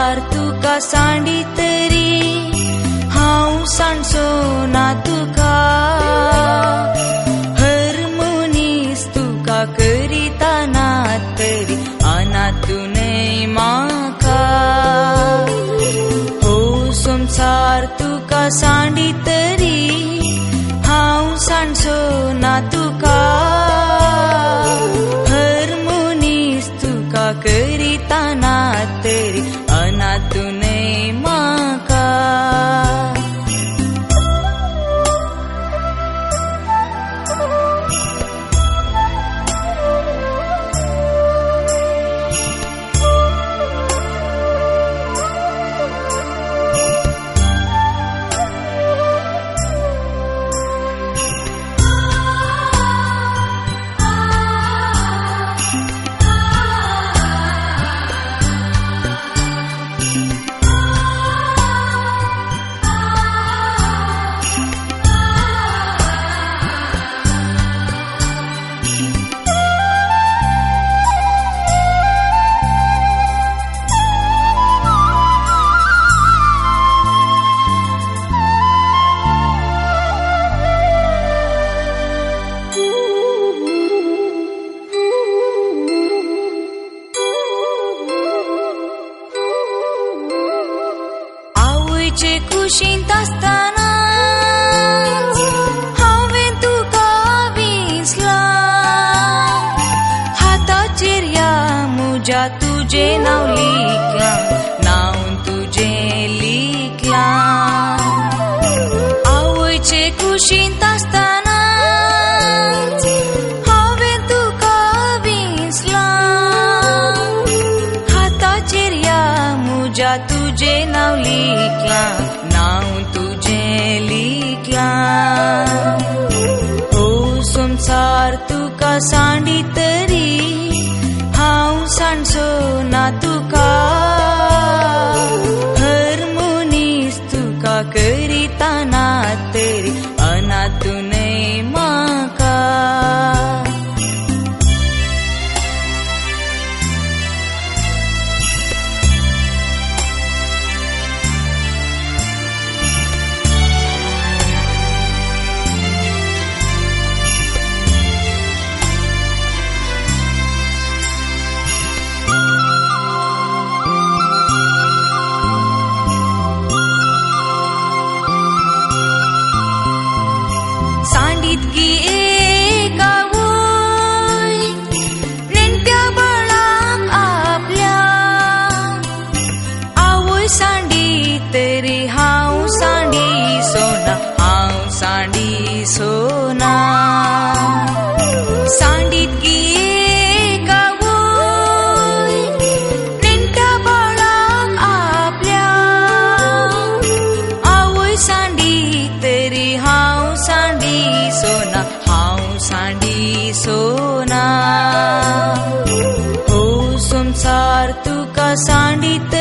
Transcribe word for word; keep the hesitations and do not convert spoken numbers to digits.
संसार तुका सांडी तरी हांव सांडचो ना तुका हर मनीस तुका करिता ना तरी अनाथूनय म्हाका हो संसार तुका सांडी तरी हांव सांडचो ना तुका हर मनीस तुका करिता ना तरी अनाथूनय म्हाका आवयचे कुशींत आसतना हांवें तुका विसला हाताचेर या म्हज्या तुजें नांव लिखलां नांव तुजें लिखलां आवयचे कुशींत आसतना हांवें तुका विसला हाताचेर या म्हज्या तुजें नांव लिखलां नांव तुजें लिखलां हो संसार तुका सांडी तरी हांव सांडचो ना तुका हर मनीस तुका करिता ना तरी अनाथूनय म्हाका सांडीतकी एक आवय नेणट्या बाळाक आपल्या आवय सांडी तरी हांव सांडी सोना हांव सांडी सोना सांडीतकी एक आवय नेणट्या बाळाक आपल्या आवय सांडी तरी हांव सांडी सोना हांव सांडी सोना हो संसार तुका सांडी